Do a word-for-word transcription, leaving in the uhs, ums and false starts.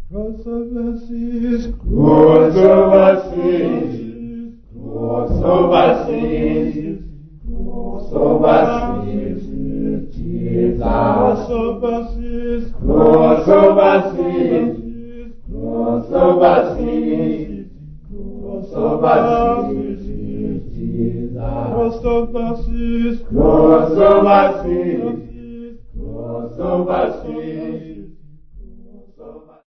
Cross over seas, Cross over seas, cross over seas, cross over seas, Jesus. cross over seas, Cross over seas, cross over seas, cross over seas, Jesus. cross over seas, Cross over seas, cross over seas.